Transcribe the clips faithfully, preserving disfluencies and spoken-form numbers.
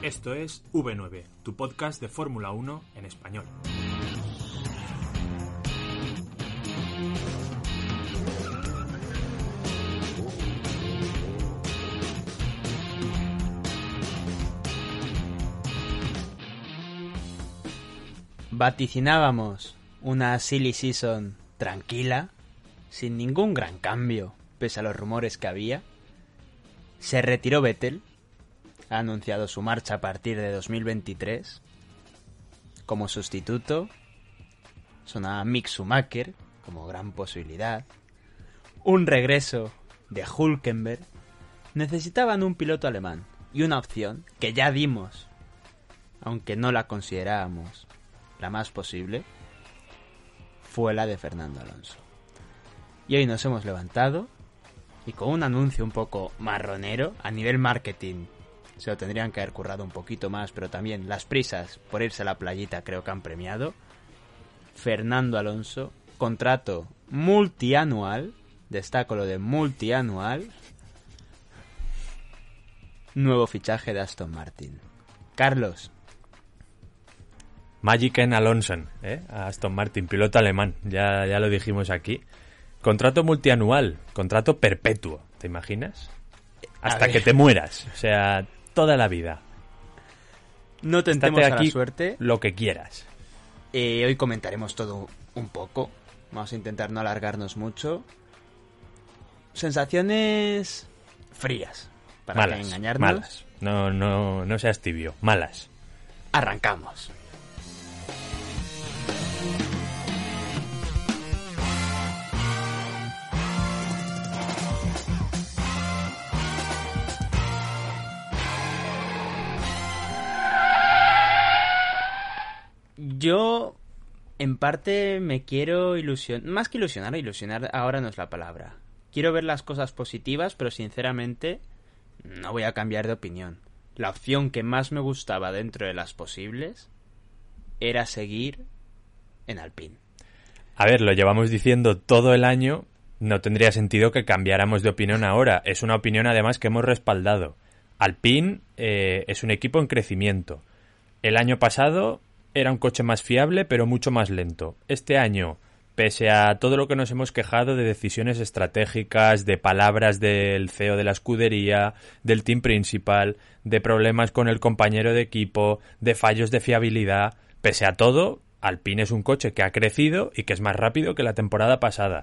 Esto es V nueve, tu podcast de Fórmula uno en español. Vaticinábamos una silly season tranquila, sin ningún gran cambio, pese a los rumores que había. Se retiró Vettel, ha anunciado su marcha a partir de dos mil veintitrés. Como sustituto sonaba Mick Schumacher como gran posibilidad. Un regreso de Hülkenberg. Necesitaban un piloto alemán y una opción que ya dimos, aunque no la considerábamos la más posible, fue la de Fernando Alonso. Y hoy nos hemos levantado y con un anuncio un poco marronero a nivel marketing. Se lo tendrían que haber currado un poquito más, pero también las prisas por irse a la playita creo que han premiado. Fernando Alonso, contrato multianual, destaco lo de multianual, nuevo fichaje de Aston Martin. Carlos. Magic en Alonso, ¿eh? Aston Martin, piloto alemán, ya, ya lo dijimos aquí. Contrato multianual, contrato perpetuo, ¿te imaginas? Hasta que te mueras, o sea, toda la vida. No tentemos a la suerte. Lo que quieras. Eh, hoy comentaremos todo un poco. Vamos a intentar no alargarnos mucho. Sensaciones frías, para malas, que engañarnos. Malas. No, no, no seas tibio. Malas. Arrancamos. Yo, en parte, me quiero ilusionar. Más que ilusionar, ilusionar ahora no es la palabra. Quiero ver las cosas positivas, pero sinceramente no voy a cambiar de opinión. La opción que más me gustaba dentro de las posibles era seguir en Alpine. A ver, lo llevamos diciendo todo el año. No tendría sentido que cambiáramos de opinión ahora. Es una opinión además que hemos respaldado. Alpine eh, es un equipo en crecimiento. El año pasado era un coche más fiable, pero mucho más lento. Este año, pese a todo lo que nos hemos quejado de decisiones estratégicas, de palabras del C E O de la escudería, del team principal, de problemas con el compañero de equipo, de fallos de fiabilidad, pese a todo, Alpine es un coche que ha crecido y que es más rápido que la temporada pasada.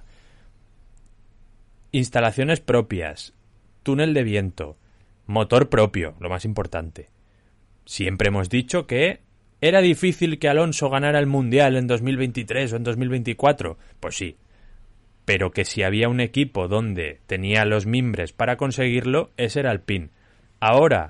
Instalaciones propias, túnel de viento, motor propio, lo más importante. Siempre hemos dicho que ¿era difícil que Alonso ganara el Mundial en dos mil veintitrés o en dos mil veinticuatro? Pues sí. Pero que si había un equipo donde tenía los mimbres para conseguirlo, ese era Alpine. Ahora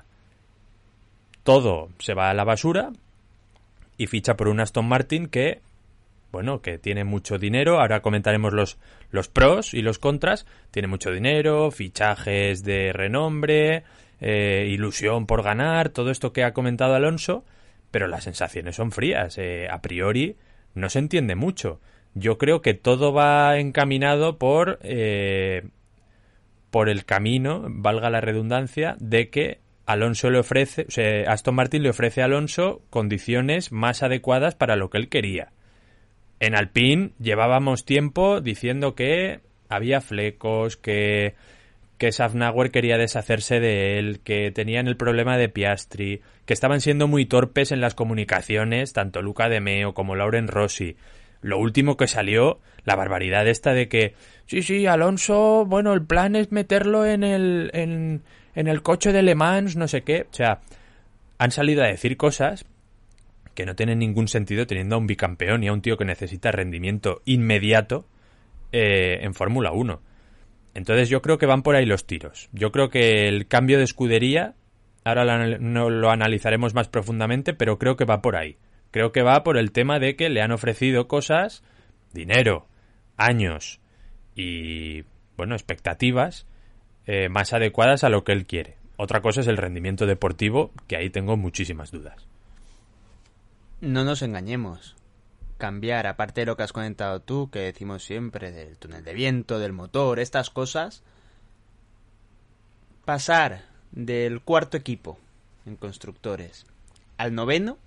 todo se va a la basura y ficha por un Aston Martin que, bueno, que tiene mucho dinero. Ahora comentaremos los, los pros y los contras. Tiene mucho dinero, fichajes de renombre, eh, ilusión por ganar, todo esto que ha comentado Alonso. Pero las sensaciones son frías. Eh, a priori no se entiende mucho. Yo creo que todo va encaminado por, eh, por el camino, valga la redundancia, de que Alonso le ofrece, o sea, Aston Martin le ofrece a Alonso condiciones más adecuadas para lo que él quería. En Alpine llevábamos tiempo diciendo que había flecos, que, que Safnauer quería deshacerse de él, que tenían el problema de Piastri, que estaban siendo muy torpes en las comunicaciones, tanto Luca De Meo como Lauren Rossi. Lo último que salió, la barbaridad esta de que sí, sí, Alonso, bueno, el plan es meterlo en el, en, en el coche de Le Mans, no sé qué. O sea, han salido a decir cosas que no tienen ningún sentido teniendo a un bicampeón y a un tío que necesita rendimiento inmediato eh, en Fórmula uno. Entonces yo creo que van por ahí los tiros. Yo creo que el cambio de escudería, ahora lo, no lo analizaremos más profundamente, pero creo que va por ahí. Creo que va por el tema de que le han ofrecido cosas, dinero, años y, bueno, expectativas eh, más adecuadas a lo que él quiere. Otra cosa es el rendimiento deportivo, que ahí tengo muchísimas dudas. No nos engañemos. Cambiar, aparte de lo que has comentado tú, que decimos siempre, del túnel de viento, del motor, estas cosas, pasar del cuarto equipo en constructores al noveno,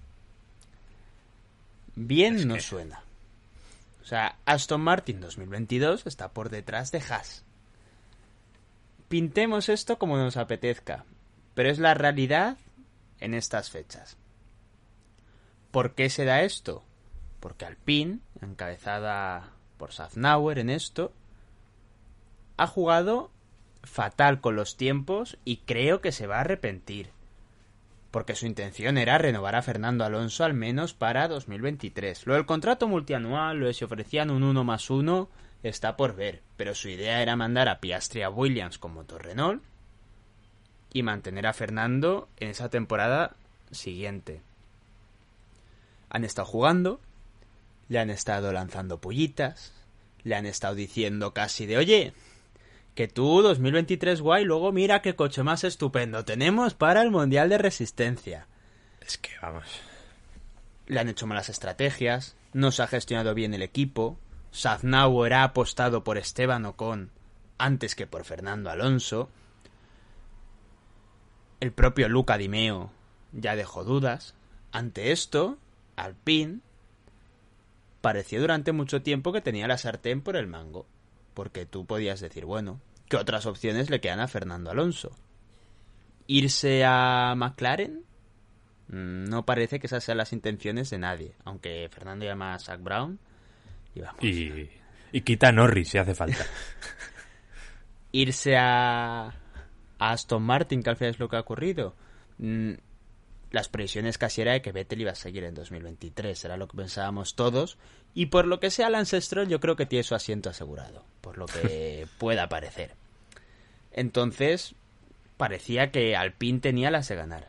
bien es no que... suena. O sea, Aston Martin dos mil veintidós está por detrás de Haas. Pintemos esto como nos apetezca, pero es la realidad en estas fechas. ¿Por qué se da esto? Porque Alpine, encabezada por Safnauer en esto, ha jugado fatal con los tiempos y creo que se va a arrepentir. Porque su intención era renovar a Fernando Alonso al menos para dos mil veintitrés. Lo del contrato multianual, lo de si ofrecían un uno más uno, está por ver. Pero su idea era mandar a Piastri a Williams con motor Renault y mantener a Fernando en esa temporada siguiente. Han estado jugando, le han estado lanzando pullitas, le han estado diciendo casi de oye, que tú dos mil veintitrés guay, luego mira qué coche más estupendo tenemos para el Mundial de Resistencia. Es que vamos. Le han hecho malas estrategias, no se ha gestionado bien el equipo, Safnauer ha apostado por Esteban Ocon antes que por Fernando Alonso, el propio Luca Di Meo ya dejó dudas. Ante esto, Alpine pareció durante mucho tiempo que tenía la sartén por el mango, porque tú podías decir, bueno, ¿qué otras opciones le quedan a Fernando Alonso? ¿Irse a McLaren? No parece que esas sean las intenciones de nadie, aunque Fernando llama a Zak Brown y vamos. Y, y quita a Norris si hace falta. ¿Irse a, a Aston Martin, que al final es lo que ha ocurrido? Mm, las previsiones casi era de que Vettel iba a seguir en dos mil veintitrés, era lo que pensábamos todos, y por lo que sea Lance Stroll yo creo que tiene su asiento asegurado, por lo que pueda parecer. Entonces parecía que Alpine tenía las de ganar.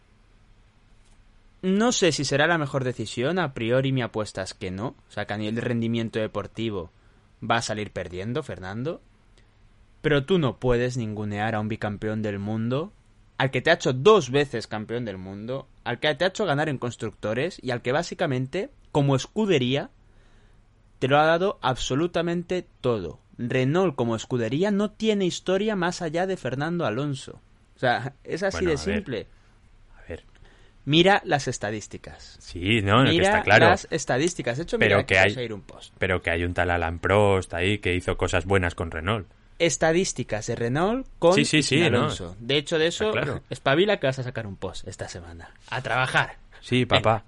No sé si será la mejor decisión, a priori mi apuesta es que no, o sea que a nivel de rendimiento deportivo va a salir perdiendo Fernando, pero tú no puedes ningunear a un bicampeón del mundo, al que te ha hecho dos veces campeón del mundo, al que te ha hecho ganar en constructores y al que básicamente, como escudería, te lo ha dado absolutamente todo. Renault como escudería no tiene historia más allá de Fernando Alonso. O sea, es así bueno, de a simple. Ver, a ver. Mira las estadísticas. Sí, no, no, que Mira está claro. las estadísticas. De hecho, pero mira, que hay, hay, ir un post. pero que hay un tal Alain Prost ahí que hizo cosas buenas con Renault. Estadísticas de Renault con sí, sí, sí, Alonso. No. De hecho, de eso, claro. espabila que vas a sacar un post esta semana. A trabajar. Sí, papá.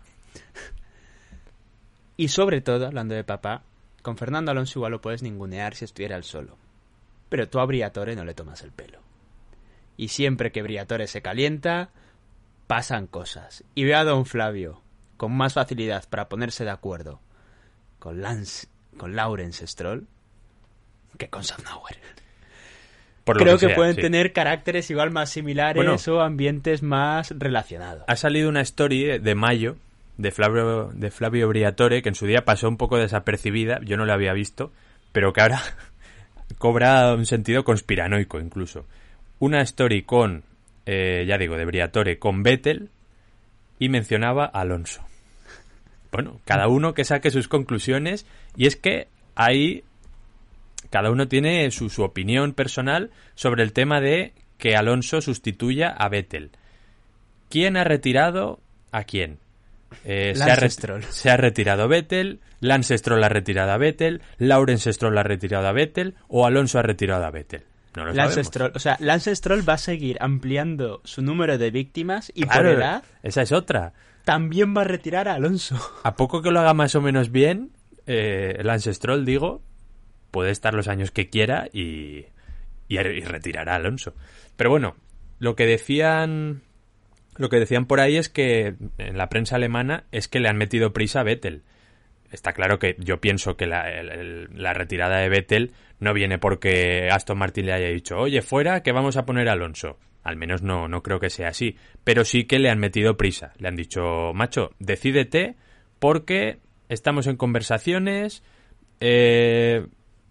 Y sobre todo, hablando de papá, con Fernando Alonso igual lo puedes ningunear si estuviera él solo. Pero tú a Briatore no le tomas el pelo. Y siempre que Briatore se calienta, pasan cosas. Y veo a Don Flavio con más facilidad para ponerse de acuerdo con Lance, con Lawrence Stroll, que con Safnauer. Por Creo que, que sea, pueden sí. tener caracteres igual más similares bueno, o ambientes más relacionados. Ha salido una story de mayo de Flavio, de Flavio Briatore que en su día pasó un poco desapercibida, yo no la había visto, pero que ahora cobra un sentido conspiranoico incluso. Una story con, eh, ya digo, de Briatore con Vettel y mencionaba a Alonso. Bueno, cada uno que saque sus conclusiones y es que hay... Cada uno tiene su, su opinión personal sobre el tema de que Alonso sustituya a Vettel. ¿Quién ha retirado a quién? Eh, se, ha re- se ha retirado Vettel, Lance Stroll ha retirado a Vettel, Lawrence Stroll ha retirado a Vettel o Alonso ha retirado a Vettel. No lo Lance sabemos. Stroll, o sea, Lance Stroll va a seguir ampliando su número de víctimas y claro, por edad esa es otra. También va a retirar a Alonso. A poco que lo haga más o menos bien, eh, Lance Stroll, digo, puede estar los años que quiera y, y, y retirará a Alonso. Pero bueno, lo que decían lo que decían por ahí es que en la prensa alemana es que le han metido prisa a Vettel. Está claro que yo pienso que la, el, el, la retirada de Vettel no viene porque Aston Martin le haya dicho oye, fuera, que vamos a poner a Alonso. Al menos no, no creo que sea así. Pero sí que le han metido prisa. Le han dicho, macho, decídete porque estamos en conversaciones. Eh...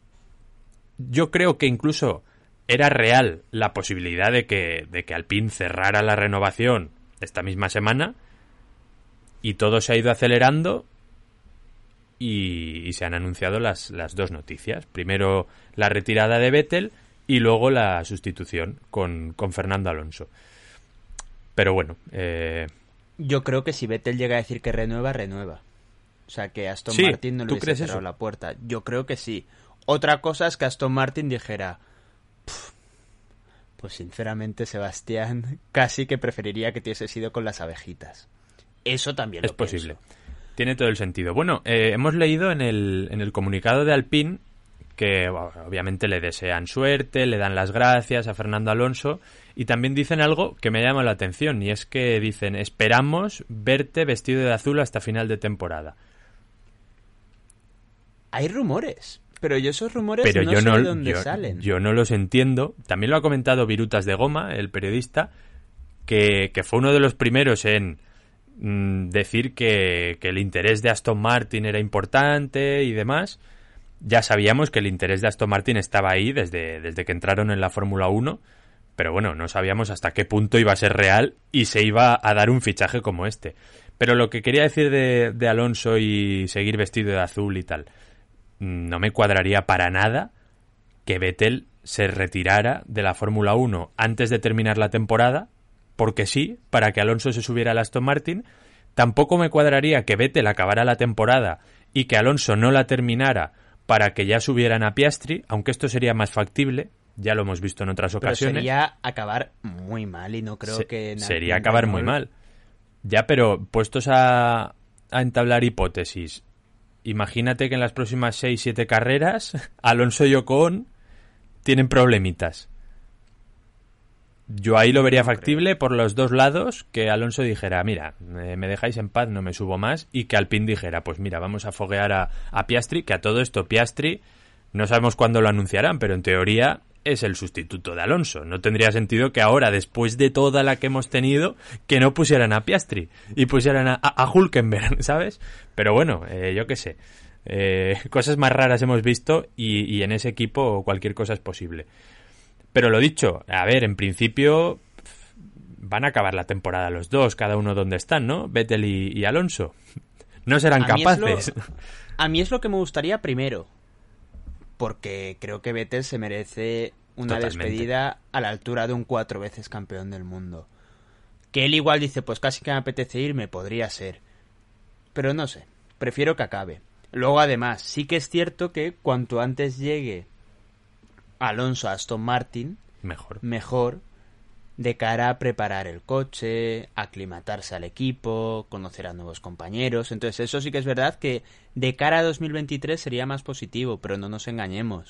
Yo creo que incluso era real la posibilidad de que, de que Alpine cerrara la renovación esta misma semana y todo se ha ido acelerando y, y se han anunciado las, las dos noticias. Primero la retirada de Vettel y luego la sustitución con, con Fernando Alonso. Pero bueno, eh... yo creo que si Vettel llega a decir que renueva, renueva. O sea, que Aston sí, Martin no le ¿tú hubiese crees cerrado eso? la puerta. Yo creo que sí. Otra cosa es que Aston Martin dijera, pues sinceramente, Sebastián, casi que preferiría que te hubieses ido con las abejitas. Eso también lo Es posible. pienso. Tiene todo el sentido. Bueno, eh, hemos leído en el, en el comunicado de Alpine que bueno, obviamente le desean suerte, le dan las gracias a Fernando Alonso y también dicen algo que me llama la atención y es que dicen, esperamos verte vestido de azul hasta final de temporada. Hay rumores, pero yo esos rumores Pero no yo sé no, de dónde yo, salen. yo no los entiendo. También lo ha comentado Virutas de Goma, el periodista, que, que fue uno de los primeros en mm, decir que, que el interés de Aston Martin era importante y demás. Ya sabíamos que el interés de Aston Martin estaba ahí desde, desde que entraron en la Fórmula uno, pero bueno, no sabíamos hasta qué punto iba a ser real y se iba a dar un fichaje como este. Pero lo que quería decir de, de Alonso y seguir vestido de azul y tal, no me cuadraría para nada que Vettel se retirara de la Fórmula uno antes de terminar la temporada, porque sí, para que Alonso se subiera al Aston Martin. Tampoco me cuadraría que Vettel acabara la temporada y que Alonso no la terminara para que ya subieran a Piastri, aunque esto sería más factible, ya lo hemos visto en otras pero ocasiones. sería acabar muy mal y no creo Se, que... En sería en acabar Renault... muy mal. Ya, pero puestos a, a entablar hipótesis, imagínate que en las próximas seis siete carreras Alonso y Ocon tienen problemitas. Yo ahí lo vería no factible creo. por los dos lados, que Alonso dijera, mira, eh, me dejáis en paz, no me subo más, y que Alpine dijera, pues mira, vamos a foguear a, a Piastri, que a todo esto Piastri, no sabemos cuándo lo anunciarán, pero en teoría es el sustituto de Alonso. No tendría sentido que ahora, después de toda la que hemos tenido, que no pusieran a Piastri y pusieran a, a, a Hülkenberg, ¿sabes? Pero bueno, eh, yo qué sé. Eh, cosas más raras hemos visto y, y en ese equipo cualquier cosa es posible. Pero lo dicho, a ver, en principio van a acabar la temporada los dos, cada uno donde están, ¿no? Vettel y, y Alonso. No serán a capaces. Mí lo, a mí es lo que me gustaría primero, porque creo que Vettel se merece una Totalmente. despedida a la altura de un cuatro veces campeón del mundo. Que él igual dice, pues casi que me apetece irme, podría ser. Pero no sé, prefiero que acabe. Luego además, sí que es cierto que cuanto antes llegue Alonso a Aston Martin, Mejor. mejor, de cara a preparar el coche, aclimatarse al equipo, conocer a nuevos compañeros. Entonces eso sí que es verdad que de cara a dos mil veintitrés sería más positivo, pero no nos engañemos.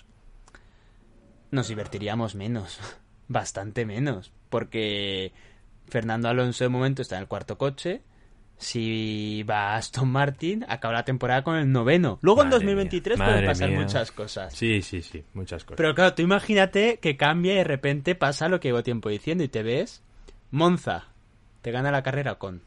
Nos divertiríamos menos, bastante menos, porque Fernando Alonso de momento está en el cuarto coche. Si va a Aston Martin, acaba la temporada con el noveno. Luego Madre en dos mil veintitrés mía, pueden madre pasar mía. muchas cosas. Sí, sí, sí, muchas cosas. Pero claro, tú imagínate que cambia y de repente pasa lo que llevo tiempo diciendo y te ves Monza, te gana la carrera con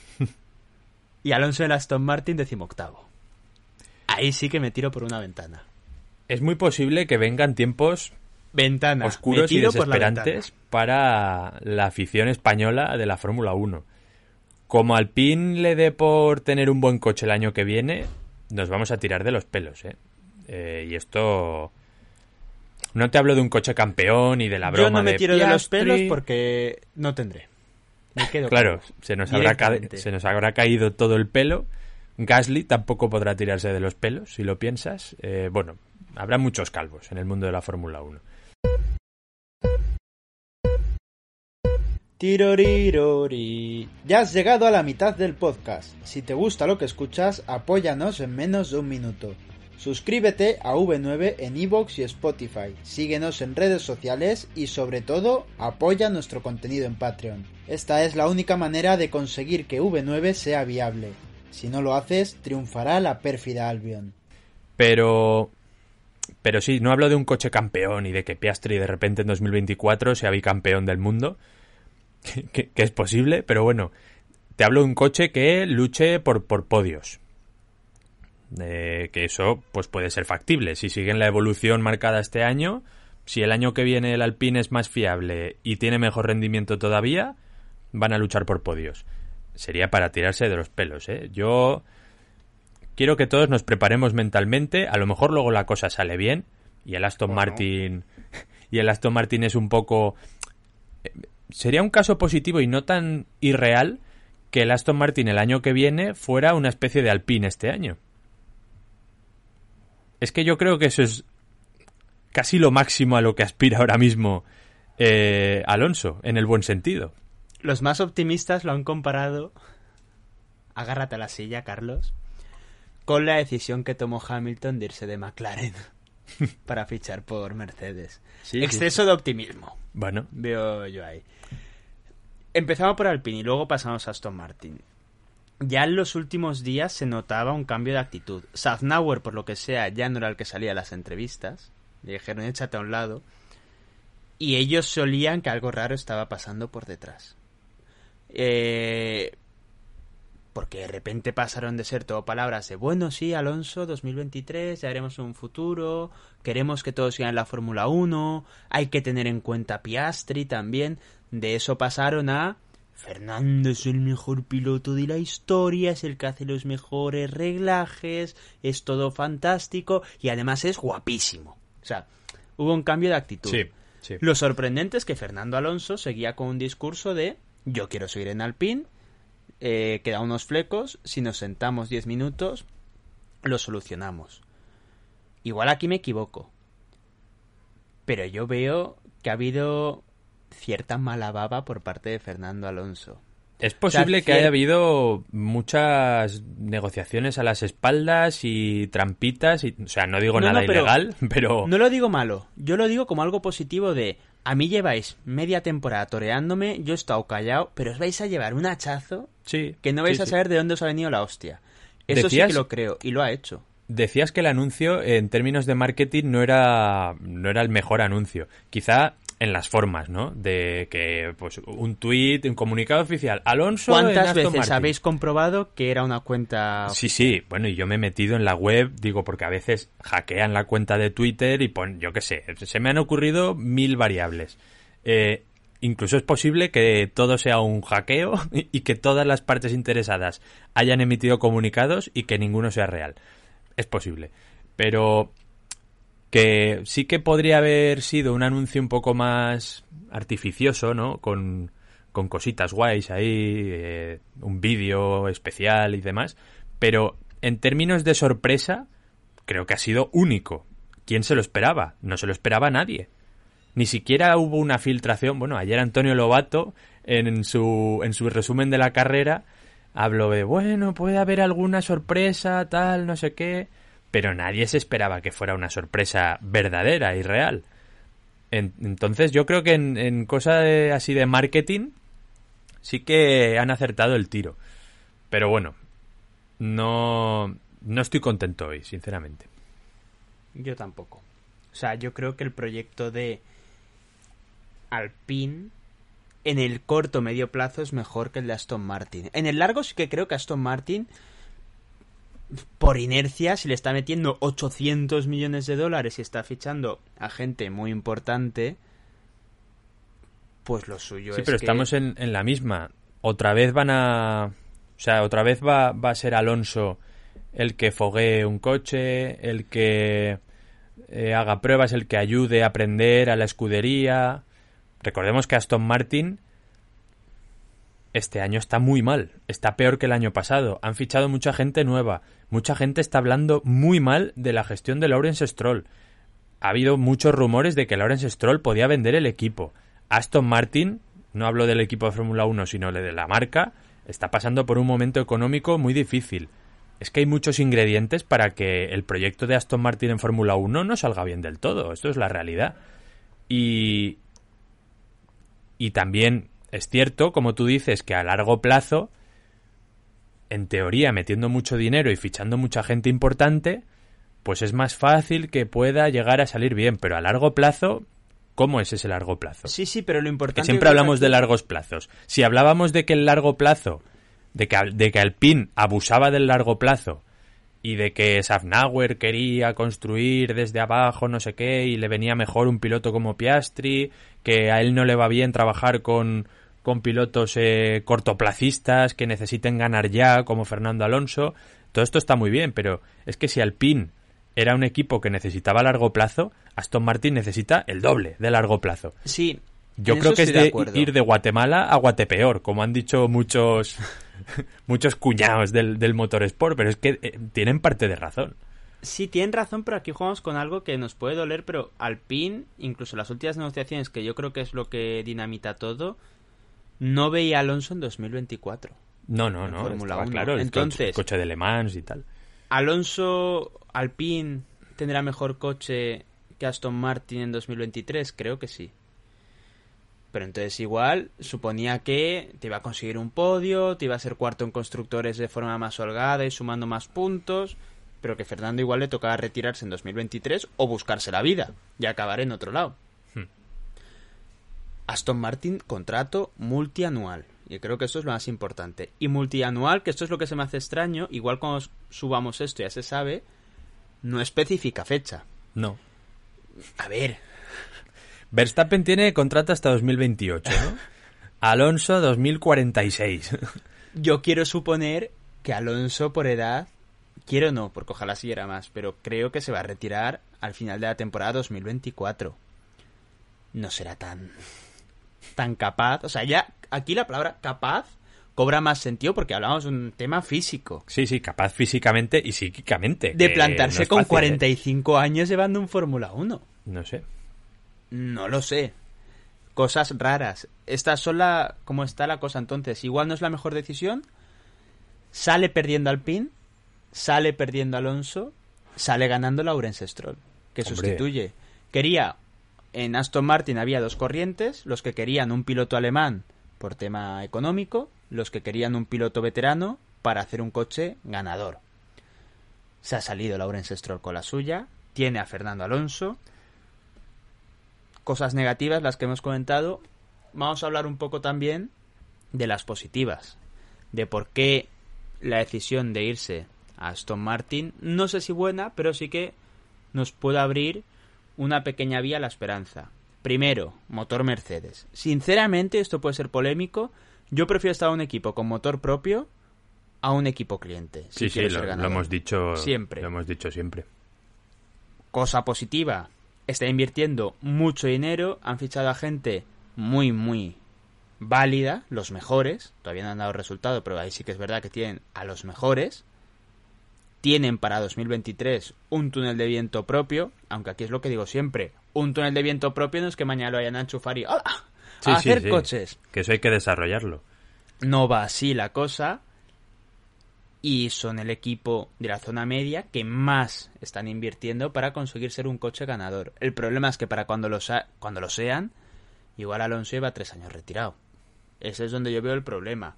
y Alonso en Aston Martin decimoctavo. Ahí sí que me tiro por una ventana. Es muy posible que vengan tiempos Ventana. oscuros Me y tiro por la desesperantes ventana. para la afición española de la Fórmula uno. Como Alpine le dé por tener un buen coche el año que viene, nos vamos a tirar de los pelos, ¿eh? Eh, y esto... No te hablo de un coche campeón y de la broma Yo no me de tiro de los Piastri. pelos porque no tendré. Me quedo Claro, calvo. se nos, habrá ca- Directamente. se nos habrá caído todo el pelo. Gasly tampoco podrá tirarse de los pelos, si lo piensas. Eh, bueno, habrá muchos calvos en el mundo de la Fórmula uno. Tirorirori. Ya has llegado a la mitad del podcast. Si te gusta lo que escuchas, apóyanos en menos de un minuto. Suscríbete a V nueve en iVoox y Spotify. Síguenos en redes sociales y sobre todo, apoya nuestro contenido en Patreon. Esta es la única manera de conseguir que V nueve sea viable. Si no lo haces, triunfará la pérfida Albion. Pero... Pero sí, no hablo de un coche campeón y de que Piastri de repente en dos mil veinticuatro sea bicampeón del mundo, que, que, que es posible, pero bueno, te hablo de un coche que luche por, por podios. Eh, que eso pues puede ser factible. Si siguen la evolución marcada este año, si el año que viene el Alpine es más fiable y tiene mejor rendimiento todavía, van a luchar por podios. Sería para tirarse de los pelos, ¿eh? Yo... Quiero que todos nos preparemos mentalmente, a lo mejor luego la cosa sale bien y el Aston ¿O Martin no? y el Aston Martin es un poco sería un caso positivo y no tan irreal que el Aston Martin el año que viene fuera una especie de Alpine este año. Es que yo creo que eso es casi lo máximo a lo que aspira ahora mismo eh, Alonso, en el buen sentido. Los más optimistas lo han comparado, agárrate a la silla, Carlos, con la decisión que tomó Hamilton de irse de McLaren para fichar por Mercedes. Sí, Exceso sí. de optimismo. Bueno. Veo yo ahí. Empezamos por Alpine y luego pasamos a Aston Martin. Ya en los últimos días se notaba un cambio de actitud. Safnauer, por lo que sea, ya no era el que salía a las entrevistas. Le dijeron, échate a un lado. Y ellos solían que algo raro estaba pasando por detrás. Eh... Porque de repente pasaron de ser todo palabras de, bueno, sí, Alonso, dos mil veintitrés, ya haremos un futuro, queremos que todos sigan la Fórmula uno, hay que tener en cuenta Piastri también. De eso pasaron a, Fernando es el mejor piloto de la historia, es el que hace los mejores reglajes, es todo fantástico y además es guapísimo. O sea, hubo un cambio de actitud. Sí, sí. Lo sorprendente es que Fernando Alonso seguía con un discurso de, yo quiero seguir en Alpine, Eh, queda unos flecos, si nos sentamos diez minutos lo solucionamos. Igual aquí me equivoco, pero yo veo que ha habido cierta mala baba por parte de Fernando Alonso. Es posible O sea, que cier- haya habido muchas negociaciones a las espaldas y trampitas, y, o sea, no digo No, nada no, pero- ilegal, pero... No lo digo malo, yo lo digo como algo positivo de, a mí lleváis media temporada toreándome, yo he estado callado, pero os vais a llevar un hachazo Sí, que no vais sí, a sí. saber de dónde os ha venido la hostia. Eso sí Decías- que lo creo, y lo ha hecho. Decías que el anuncio, en términos de marketing, no era, no era el mejor anuncio. Quizá en las formas, ¿no? De que, pues, un tuit, un comunicado oficial. Alonso en ¿Cuántas Aston veces Martin. habéis comprobado que era una cuenta? Sí, sí. Bueno, y yo me he metido en la web, digo, porque a veces hackean la cuenta de Twitter y pon, yo qué sé, se me han ocurrido mil variables. Eh, incluso es posible que todo sea un hackeo y que todas las partes interesadas hayan emitido comunicados y que ninguno sea real. Es posible. Pero que sí que podría haber sido un anuncio un poco más artificioso, ¿no? Con, con cositas guays ahí, eh, un vídeo especial y demás. Pero en términos de sorpresa, creo que ha sido único. ¿Quién se lo esperaba? No se lo esperaba nadie. Ni siquiera hubo una filtración. Bueno, ayer Antonio Lobato, en su, en su resumen de la carrera, habló de, bueno, puede haber alguna sorpresa, tal, no sé qué... Pero nadie se esperaba que fuera una sorpresa verdadera y real. En, entonces yo creo que en, en cosa de, así de marketing sí que han acertado el tiro. Pero bueno, no, no estoy contento hoy, sinceramente. Yo tampoco. O sea, yo creo que el proyecto de Alpine en el corto medio plazo es mejor que el de Aston Martin. En el largo sí que creo que Aston Martin, por inercia, si le está metiendo ochocientos millones de dólares y está fichando a gente muy importante, pues lo suyo Sí, es pero que... estamos en, en la misma. Otra vez van a... O sea, otra vez va, va a ser Alonso el que foguee un coche, el que eh, haga pruebas, el que ayude a aprender a la escudería. Recordemos que Aston Martin este año está muy mal, está peor que el año pasado. Han fichado mucha gente nueva, mucha gente está hablando muy mal de la gestión de Lawrence Stroll. Ha habido muchos rumores de que Lawrence Stroll podía vender el equipo. Aston Martin, no hablo del equipo de Fórmula uno, sino de la marca, está pasando por un momento económico muy difícil. Es que hay muchos ingredientes para que el proyecto de Aston Martin en Fórmula uno no salga bien del todo. Esto es la realidad. Y, y también es cierto, como tú dices, que a largo plazo, en teoría, metiendo mucho dinero y fichando mucha gente importante, pues es más fácil que pueda llegar a salir bien. Pero a largo plazo, ¿cómo es ese largo plazo? Sí, sí, pero lo importante... Que siempre hablamos de largos plazos. Si hablábamos de que el largo plazo, de que, de que Alpine abusaba del largo plazo y de que Safnauer quería construir desde abajo no sé qué y le venía mejor un piloto como Piastri, que a él no le va bien trabajar con, con pilotos eh, cortoplacistas que necesiten ganar ya, como Fernando Alonso, todo esto está muy bien, pero es que si Alpine era un equipo que necesitaba largo plazo, Aston Martin necesita el doble de largo plazo. Sí, Yo En creo eso que es estoy de de acuerdo. ir de Guatemala a Guatepeor, como han dicho muchos muchos cuñados del, del motorsport, pero es que eh, tienen parte de razón. Sí, tienen razón, pero aquí jugamos con algo que nos puede doler, pero Alpine, incluso las últimas negociaciones, que yo creo que es lo que dinamita todo, no veía a Alonso en dos mil veinticuatro. No, no, En no, Fórmula estaba uno. claro, el Entonces, coche, el coche de Le Mans y tal. ¿Alonso, Alpine, tendrá mejor coche que Aston Martin en dos mil veintitrés? Creo que sí. Pero entonces igual suponía que te iba a conseguir un podio, te iba a ser cuarto en constructores de forma más holgada y sumando más puntos, pero que Fernando igual le tocaba retirarse en dos mil veintitrés o buscarse la vida y acabar en otro lado. Hmm. Aston Martin, contrato multianual. Y creo que eso es lo más importante. Y multianual, que esto es lo que se me hace extraño, igual cuando subamos esto ya se sabe, no especifica fecha. No. A ver, Verstappen tiene contrato hasta dos mil veintiocho, ¿no? Alonso dos mil cuarenta y seis. yo quiero suponer que Alonso por edad, quiero no, porque ojalá siguiera más, pero creo que se va a retirar al final de la temporada dos mil veinticuatro. No será tan tan capaz, o sea, ya aquí la palabra capaz cobra más sentido porque hablamos de un tema físico. Sí, sí, capaz físicamente y psíquicamente. De que plantarse no es con fácil, cuarenta ¿eh? y cinco años llevando un Fórmula uno. No sé. No lo sé. Cosas raras. Esta son la... ¿Cómo está la cosa entonces? Igual no es la mejor decisión. Sale perdiendo Alpine, sale perdiendo Alonso, sale ganando Lawrence Stroll, que Hombre. sustituye. Quería... En Aston Martin había dos corrientes, los que querían un piloto alemán por tema económico, los que querían un piloto veterano para hacer un coche ganador. Se ha salido Lawrence Stroll con la suya, tiene a Fernando Alonso. Cosas negativas las que hemos comentado. Vamos a hablar un poco también de las positivas, de por qué la decisión de irse a Aston Martin, no sé si buena, pero sí que nos puede abrir una pequeña vía a la esperanza. Primero, motor Mercedes. Sinceramente, esto puede ser polémico. Yo prefiero estar a un equipo con motor propio a un equipo cliente. Sí, si sí, quiero lo, ser lo ganador. hemos dicho Siempre. Lo hemos dicho siempre. Cosa positiva, está invirtiendo mucho dinero, han fichado a gente muy, muy válida, los mejores, todavía no han dado resultado, pero ahí sí que es verdad que tienen a los mejores. Tienen para dos mil veintitrés un túnel de viento propio, aunque aquí es lo que digo siempre, un túnel de viento propio no es que mañana lo vayan a enchufar y ¡hola! Sí, a sí, hacer sí. coches. Que eso hay que desarrollarlo. No va así la cosa. Y son el equipo de la zona media que más están invirtiendo para conseguir ser un coche ganador. El problema es que para cuando lo, sa- cuando lo sean, igual Alonso lleva tres años retirado. Ese es donde yo veo el problema.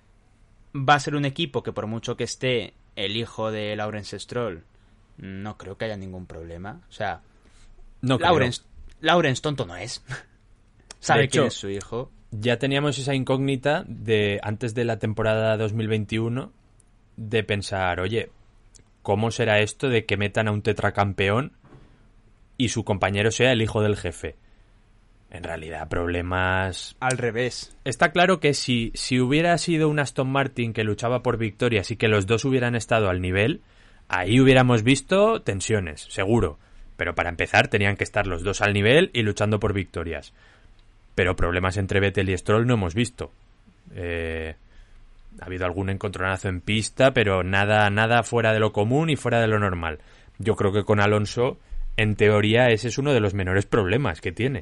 Va a ser un equipo que por mucho que esté el hijo de Lawrence Stroll, no creo que haya ningún problema. O sea, No creo. Lawrence, Lawrence tonto no es. Sabe De hecho, quién es su hijo. Ya teníamos esa incógnita de antes de la temporada dos mil veintiuno de pensar, oye, ¿cómo será esto de que metan a un tetracampeón y su compañero sea el hijo del jefe? En realidad, problemas... Al revés. Está claro que si, si hubiera sido un Aston Martin que luchaba por victorias y que los dos hubieran estado al nivel, ahí hubiéramos visto tensiones, seguro. Pero para empezar tenían que estar los dos al nivel y luchando por victorias. Pero problemas entre Vettel y Stroll no hemos visto. Eh, ha habido algún encontronazo en pista, pero nada, nada fuera de lo común y fuera de lo normal. Yo creo que con Alonso, en teoría, ese es uno de los menores problemas que tiene.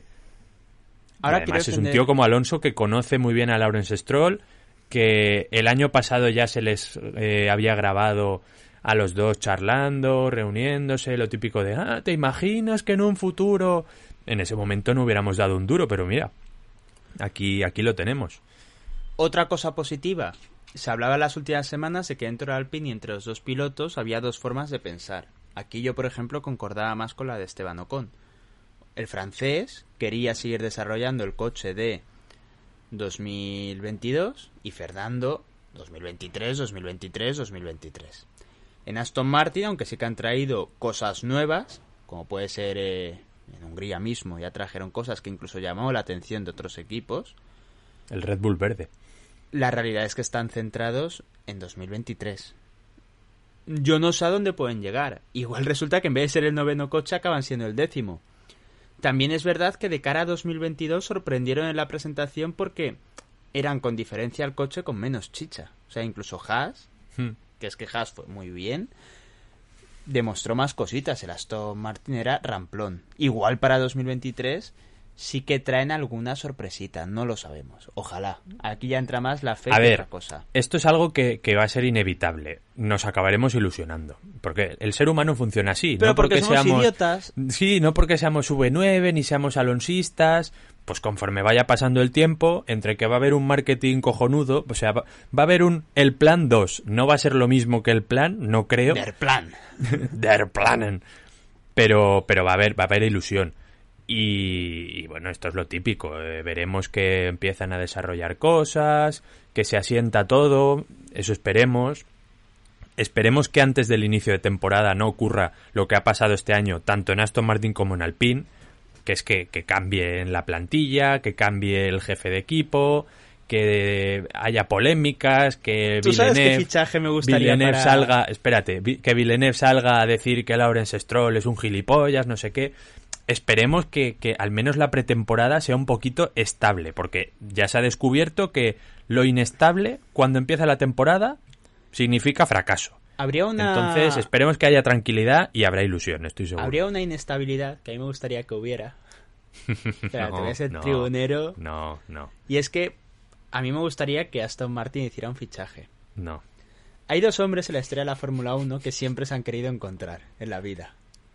Ahora Además, quiero es un entender- tío como Alonso que conoce muy bien a Lawrence Stroll, que el año pasado ya se les eh, había grabado a los dos charlando, reuniéndose, lo típico de, ah, ¿te imaginas que en un futuro...? En ese momento no hubiéramos dado un duro, pero mira, aquí, aquí lo tenemos. Otra cosa positiva. Se hablaba en las últimas semanas de que dentro de Alpine y entre los dos pilotos había dos formas de pensar. Aquí yo, por ejemplo, concordaba más con la de Esteban Ocon. El francés quería seguir desarrollando el coche de dos mil veintidós y Fernando dos mil veintitrés, dos mil veintitrés, dos mil veintitrés. En Aston Martin, aunque sí que han traído cosas nuevas, como puede ser eh, en Hungría mismo, ya trajeron cosas que incluso llamó la atención de otros equipos, El Red Bull verde. la realidad es que están centrados en dos mil veintitrés. Yo no sé a dónde pueden llegar. Igual resulta que en vez de ser el noveno coche acaban siendo el décimo. También es verdad que de cara a dos mil veintidós sorprendieron en la presentación porque eran con diferencia el coche con menos chicha. O sea, incluso Haas, Hmm. que es que Haas fue muy bien, demostró más cositas. El Aston Martin era ramplón. Igual para dos mil veintitrés sí que traen alguna sorpresita, no lo sabemos. Ojalá. Aquí ya entra más la fe A que ver, otra cosa. esto es algo que, que va a ser inevitable. Nos acabaremos ilusionando. Porque el ser humano funciona así. Pero no porque, somos seamos idiotas. Sí, no porque seamos V nueve ni seamos alonsistas. Pues conforme vaya pasando el tiempo, entre que va a haber un marketing cojonudo, o sea, va, va a haber un el plan dos. No va a ser lo mismo que el plan, no creo. Der Plan. Der Planen. Pero, pero va a haber, va a haber ilusión. Y, y bueno, esto es lo típico. Eh, veremos que empiezan a desarrollar cosas, que se asienta todo. Eso esperemos. Esperemos que antes del inicio de temporada no ocurra lo que ha pasado este año, tanto en Aston Martin como en Alpine, que es que, que cambie en la plantilla, que cambie el jefe de equipo, que haya polémicas, que ¿Tú sabes Villeneuve, qué fichaje me gustaría Villeneuve para... salga, espérate, Vi- que Villeneuve salga a decir que Lawrence Stroll es un gilipollas, no sé qué. Esperemos que, que al menos la pretemporada sea un poquito estable, porque ya se ha descubierto que lo inestable, cuando empieza la temporada, significa fracaso. Habría una... Entonces, esperemos que haya tranquilidad y habrá ilusión, estoy seguro. Habría una inestabilidad que a mí me gustaría que hubiera. Espera, No, te voy a ser no, tribunero. No, no, Y es que a mí me gustaría que Aston Martin hiciera un fichaje. no. Hay dos hombres en la historia de la Fórmula uno que siempre se han querido encontrar en la vida.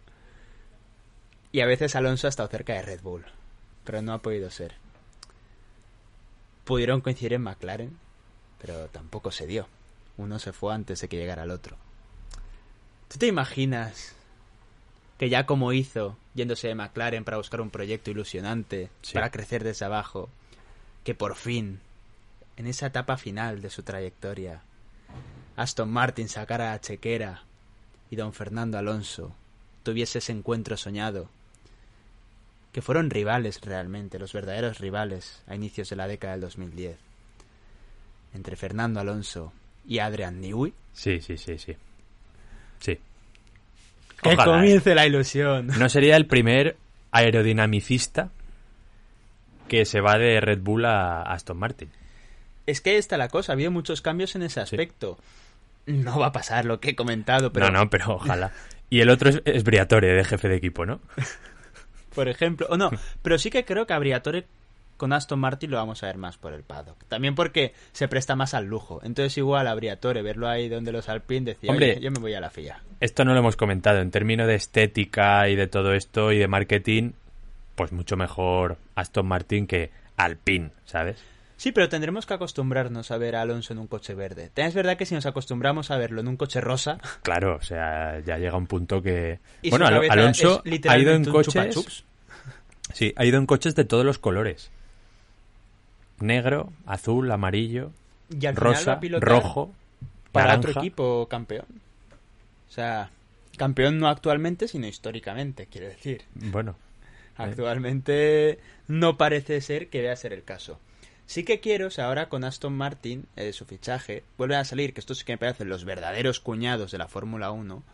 Y a veces Alonso ha estado cerca de Red Bull, pero no ha podido ser. Pudieron coincidir en McLaren, pero tampoco se dio. Uno se fue antes de que llegara el otro. ¿Tú te imaginas que ya como hizo, yéndose de McLaren para buscar un proyecto ilusionante, Sí. para crecer desde abajo, que por fin, en esa etapa final de su trayectoria, Aston Martin sacara a Chequera y don Fernando Alonso tuviese ese encuentro soñado? Que fueron rivales realmente, los verdaderos rivales a inicios de la década del dos mil diez. Entre Fernando Alonso y Adrian Newey. Sí, sí, sí, sí. Sí. Que Ojalá, comience la ilusión. No sería el primer aerodinamicista que se va de Red Bull a Aston Martin. Es que ahí está la cosa, ha habido muchos cambios en ese aspecto. No va a pasar lo que he comentado, pero... No, no, pero ojalá. Y el otro es, es Briatore, de jefe de equipo, ¿no? Por ejemplo, o no, pero sí que creo que a Briatore con Aston Martin lo vamos a ver más por el paddock. También porque se presta más al lujo. Entonces igual a Briatore verlo ahí donde los Alpine decía, Hombre, oye, yo me voy a la F I A. Esto no lo hemos comentado. En términos de estética y de todo esto y de marketing, pues mucho mejor Aston Martin que Alpine, ¿sabes? Sí, pero tendremos que acostumbrarnos a ver a Alonso en un coche verde. También es verdad que si nos acostumbramos a verlo en un coche rosa... Claro, o sea, ya llega un punto que... Y bueno, su Al- cabeza Alonso es ha ido en literalmente un coches... chupachups. Sí, ha ido en coches de todos los colores. Negro, azul, amarillo, Y al final va rosa, a pilotar rojo, para naranja. otro equipo campeón. O sea, campeón no actualmente, sino históricamente, quiero decir. Bueno, Actualmente no parece ser que vaya a ser el caso. Sí que quiero, o sea, ahora con Aston Martin, eh, su fichaje, vuelven a salir, que estos sí que me parecen los verdaderos cuñados de la Fórmula uno,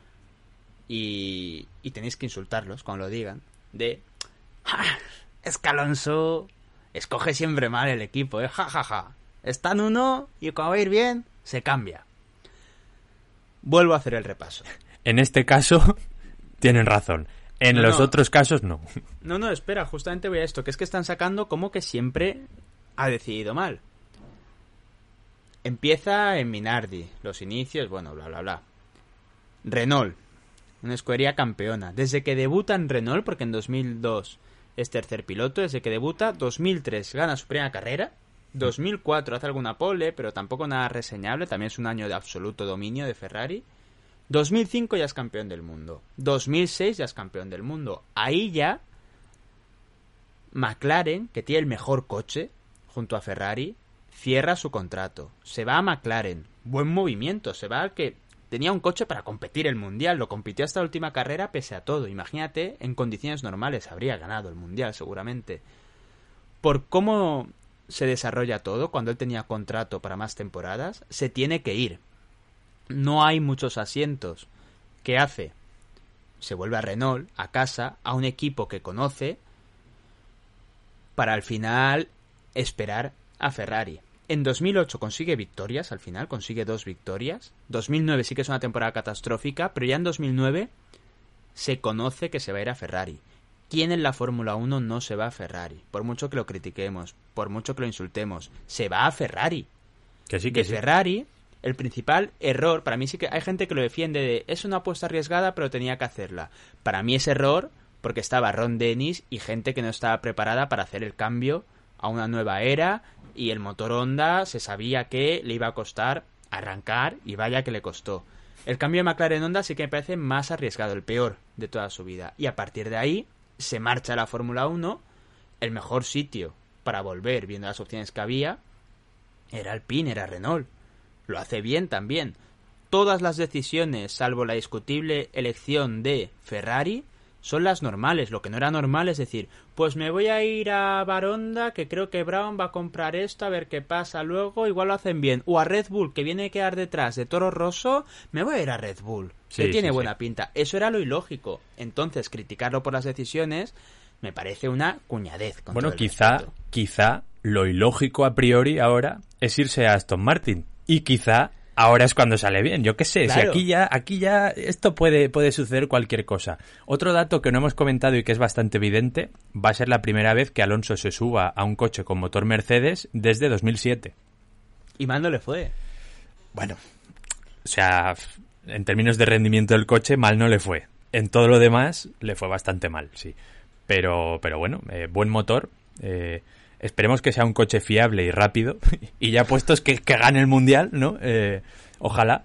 y, y tenéis que insultarlos cuando lo digan, de... "Ja, es que Alonso escoge siempre mal el equipo, eh, ja, ja, ja. Está en uno y cuando va a ir bien, se cambia". Vuelvo a hacer el repaso. en este caso tienen razón. En No, los no. otros casos no. No, no, espera, justamente voy a esto, que es que están sacando como que siempre ha decidido mal. Empieza en Minardi, los inicios, bueno, bla, bla, bla. Renault, una escudería campeona. Desde que debuta en Renault, porque en dos mil dos es tercer piloto, desde que debuta, dos mil tres gana su primera carrera, dos mil cuatro hace alguna pole, pero tampoco nada reseñable, también es un año de absoluto dominio de Ferrari. dos mil cinco ya es campeón del mundo. dos mil seis ya es campeón del mundo. Ahí ya McLaren, que tiene el mejor coche junto a Ferrari, cierra su contrato. Se va a McLaren. Buen movimiento. Se va al que tenía un coche para competir el Mundial. Lo compitió hasta la última carrera pese a todo. Imagínate, en condiciones normales habría ganado el Mundial seguramente. Por cómo se desarrolla todo, cuando él tenía contrato para más temporadas, se tiene que ir. No hay muchos asientos. ¿Qué hace? se vuelve a Renault, a casa, a un equipo que conoce, para al final esperar a Ferrari. En dos mil ocho consigue victorias, al final consigue dos victorias. dos mil nueve sí que es una temporada catastrófica, pero ya en dos mil nueve se conoce que se va a ir a Ferrari. ¿Quién en la Fórmula uno no se va a Ferrari? Por mucho que lo critiquemos, por mucho que lo insultemos, se va a Ferrari. Que sí, que de sí. Ferrari, el principal error, para mí sí que hay gente que lo defiende de es una apuesta arriesgada pero tenía que hacerla. Para mí es error porque estaba Ron Dennis y gente que no estaba preparada para hacer el cambio a una nueva era, y el motor Honda se sabía que le iba a costar arrancar y vaya que le costó. El cambio de McLaren Honda sí que me parece más arriesgado, el peor de toda su vida. Y a partir de ahí se marcha a la Fórmula uno, el mejor sitio para volver, viendo las opciones que había, era Alpine, era Renault. Lo hace bien también. Todas las decisiones, salvo la discutible elección de Ferrari, son las normales. Lo que no era normal es decir, pues me voy a ir a Baronda, que creo que Brown va a comprar esto, a ver qué pasa luego, igual lo hacen bien. O a Red Bull, que viene a quedar detrás de Toro Rosso, me voy a ir a Red Bull, Sí, que tiene sí, buena sí. pinta. Eso era lo ilógico. Entonces, criticarlo por las decisiones me parece una cuñadez. Con Bueno, todo el quizá, respeto. quizá lo ilógico a priori ahora es irse a Aston Martin. Y quizá ahora es cuando sale bien. Yo qué sé, Claro. si aquí ya, aquí ya esto puede, puede suceder cualquier cosa. Otro dato que no hemos comentado y que es bastante evidente, va a ser la primera vez que Alonso se suba a un coche con motor Mercedes desde dos mil siete. Y mal no le fue. Bueno, o sea, en términos de rendimiento del coche, mal no le fue. En todo lo demás, le fue bastante mal, sí. Pero, pero bueno, eh, buen motor. Eh, esperemos que sea un coche fiable y rápido. Y ya puestos que, que gane el Mundial, ¿no? Eh, ojalá.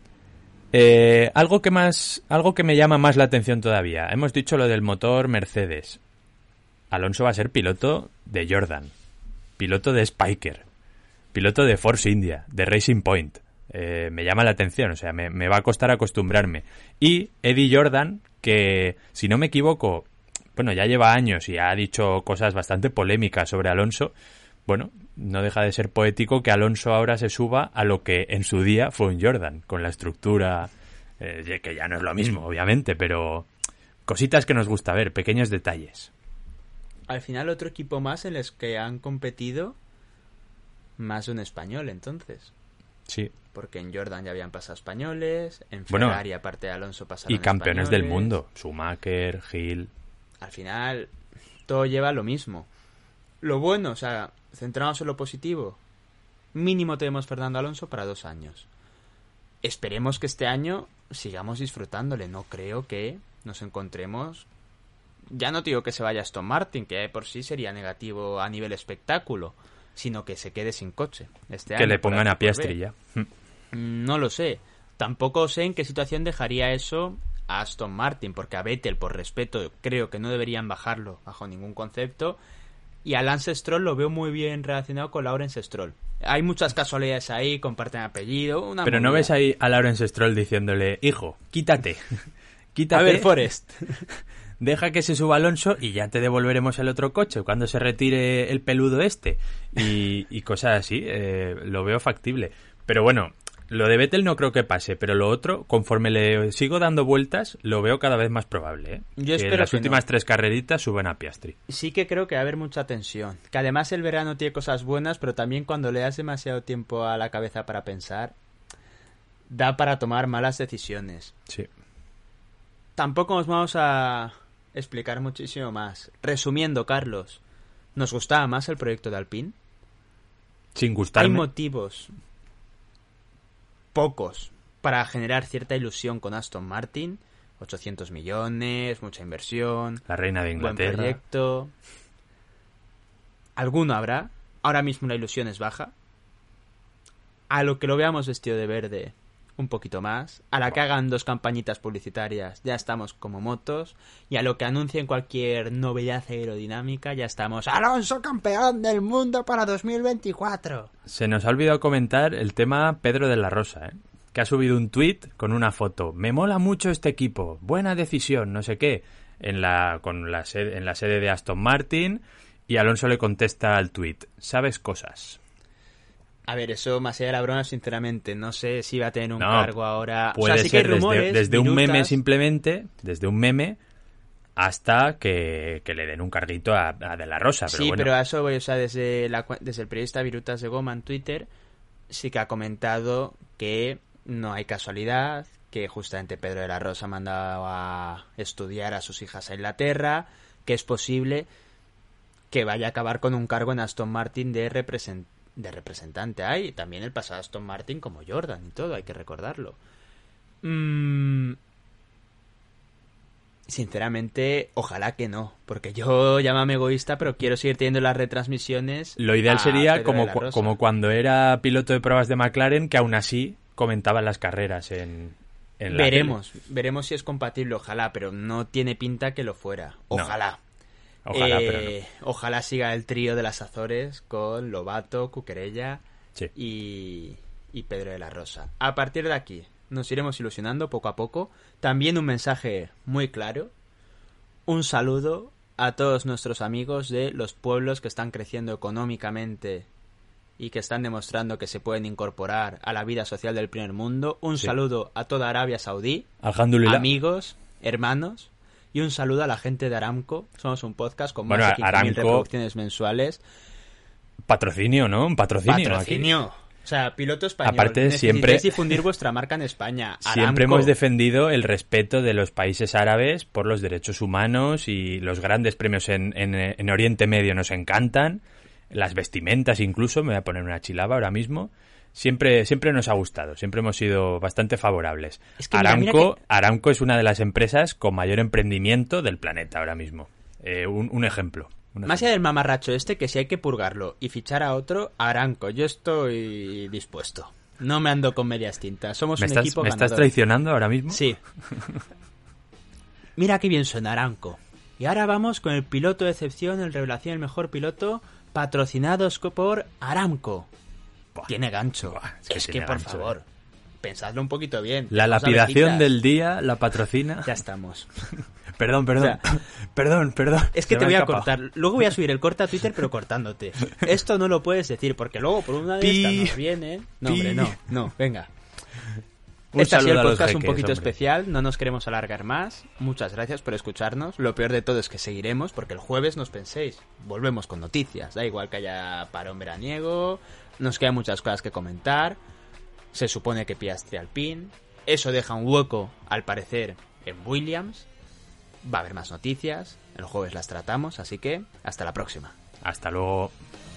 Eh, algo que más, algo que me llama más la atención todavía. Hemos dicho lo del motor Mercedes. Alonso va a ser piloto de Jordan, piloto de Spiker, piloto de Force India, de Racing Point. Eh, me llama la atención, o sea, me, me va a costar acostumbrarme. Y Eddie Jordan, que si no me equivoco, bueno, ya lleva años y ha dicho cosas bastante polémicas sobre Alonso. Bueno, no deja de ser poético que Alonso ahora se suba a lo que en su día fue un Jordan, con la estructura, eh, que ya no es lo mismo, obviamente, pero cositas que nos gusta ver, pequeños detalles. Al final otro equipo más en los que han competido más de un español, entonces. Sí. Porque en Jordan ya habían pasado españoles, en Bueno, Ferrari aparte de Alonso pasaron Y campeones del españoles. mundo, Schumacher, Hill. Al final todo lleva a lo mismo. Lo bueno, o sea, centramos en lo positivo. Mínimo tenemos Fernando Alonso para dos años. Esperemos que este año sigamos disfrutándole. No creo que nos encontremos... Ya no digo que se vaya Aston Martin, que de por sí sería negativo a nivel espectáculo, sino que se quede sin coche este Que año, le por pongan H a por B. Piastri ya. No lo sé. Tampoco sé en qué situación dejaría eso a Aston Martin, porque a Vettel, por respeto, creo que no deberían bajarlo bajo ningún concepto. Y a Lance Stroll lo veo muy bien relacionado con Lawrence Stroll. Hay muchas casualidades ahí, comparten apellido, una Pero no movida. ves ahí a Lawrence Stroll diciéndole, hijo, quítate, quítate. A ver, Forrest. Deja que se suba Alonso y ya te devolveremos el otro coche cuando se retire el peludo este. Y, y cosas así, eh, lo veo factible. Pero bueno, lo de Vettel no creo que pase, pero lo otro, conforme le sigo dando vueltas, lo veo cada vez más probable. ¿eh? Yo que espero en las que últimas no. tres carreritas suban a Piastri. Sí que creo que va a haber mucha tensión. Que además el verano tiene cosas buenas, pero también cuando le das demasiado tiempo a la cabeza para pensar, da para tomar malas decisiones. Sí. Tampoco nos vamos a explicar muchísimo más. Resumiendo, Carlos, ¿nos gustaba más el proyecto de Alpine? Sin Hay gustarme. motivos pocos para generar cierta ilusión con Aston Martin. ochocientos millones, mucha inversión, La reina de buen Inglaterra. proyecto. Alguno habrá. Ahora mismo la ilusión es baja. A lo que lo veamos vestido de verde, un poquito más. A la que hagan dos campañitas publicitarias, ya estamos como motos. Y a lo que anuncien cualquier novedad aerodinámica, ya estamos Alonso campeón del mundo para dos mil veinticuatro. Se nos ha olvidado comentar el tema Pedro de la Rosa, ¿eh? Que ha subido un tuit con una foto. Me mola mucho este equipo, buena decisión, no sé qué, en la, con la sede, en la sede de Aston Martin, y Alonso le contesta al tuit, sabes cosas. A ver, eso más allá de la broma, sinceramente, no sé si va a tener un No, cargo ahora. Puede o sea, sí que hay ser desde, rumores, desde un meme virutas. simplemente, desde un meme, hasta que, que le den un carguito a, a De la Rosa. Pero Sí, bueno, pero a eso voy, o sea, desde, la, cua- desde el periodista Virutas de Goma en Twitter sí que ha comentado que no hay casualidad, que justamente Pedro de la Rosa ha mandado a estudiar a sus hijas a Inglaterra, que es posible que vaya a acabar con un cargo en Aston Martin de, represent- de representante. Hay también el pasado Aston Martin como Jordan y todo, hay que recordarlo. Mm, Sinceramente, ojalá que no, porque yo llámame egoísta, pero quiero seguir teniendo las retransmisiones. lo ideal a sería Pedro de como, la cu- Rosa. como cuando era piloto de pruebas de McLaren, que aún así comentaba las carreras en, en la Veremos, veremos si es compatible, ojalá, pero no tiene pinta que lo fuera. Ojalá. tele. Ojalá, Eh, pero no. Ojalá siga el trío de las Azores con Lobato, Cuquerella Sí. y, y Pedro de la Rosa. A partir de aquí nos iremos ilusionando poco a poco. También un mensaje muy claro. Un saludo a todos nuestros amigos de los pueblos que están creciendo económicamente y que están demostrando que se pueden incorporar a la vida social del primer mundo. Un Sí. saludo a toda Arabia Saudí, Alhamdulillah. amigos, hermanos, y un saludo a la gente de Aramco. Somos un podcast con más Bueno, de quince mil Aramco- reproducciones mensuales. Patrocinio, ¿no? Un patrocinio. Patrocinio. aquí. O sea, piloto español. Aparte, Necesitáis siempre- difundir vuestra marca en España. Siempre Aramco. hemos defendido el respeto de los países árabes por los derechos humanos y los grandes premios en, en, en Oriente Medio nos encantan. Las vestimentas incluso, me voy a poner una chilaba ahora mismo. Siempre, siempre nos ha gustado, siempre hemos sido bastante favorables. Es que mira, Aramco, mira que- Aramco es una de las empresas con mayor emprendimiento del planeta ahora mismo. Eh, un, un ejemplo. un Más ejemplo. allá del mamarracho este, que si hay que purgarlo y fichar a otro, Aramco, yo estoy dispuesto. No me ando con medias tintas. Somos ¿Me, un estás, equipo ¿Me ganador. estás traicionando ahora mismo? Sí. Mira qué bien suena Aramco. Y ahora vamos con el piloto de excepción, el revelación, el mejor piloto, patrocinados co- por Aramco. Buah. Tiene gancho. Buah, es es que que, tiene por gancho, favor, pensadlo un poquito bien. La Vamos a lapidación abejitas. del día la patrocina. Ya estamos. Perdón, perdón. O sea, perdón, perdón. Es que Se te me voy ha a escapado. cortar. Luego voy a subir el corte a Twitter, pero cortándote. Esto no lo puedes decir, porque luego por una de Pi. estas nos viene... No, hombre, Pi. no, no, venga. Un Este ha sido el saludo a los podcast un jeques, poquito hombre. especial, no nos queremos alargar más. Muchas gracias por escucharnos. Lo peor de todo es que seguiremos, porque el jueves nos penséis. Volvemos con noticias, da igual que haya parón veraniego, nos quedan muchas cosas que comentar. Se supone que Piastri Alpine, eso deja un hueco, al parecer, en Williams. Va a haber más noticias, el jueves las tratamos, así que hasta la próxima. Hasta luego.